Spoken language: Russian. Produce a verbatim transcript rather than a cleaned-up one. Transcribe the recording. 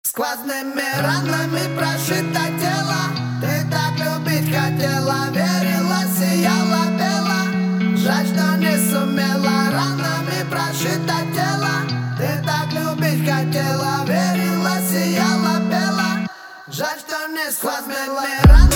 Сквозными ранами прошито тело. Ты так любить хотела, верила, сияла, пела. Жаль, что не сумела, ранами прошито тело. Ты так любить хотела, верила, сияла, пела. Жаль, что не сквозными ранами.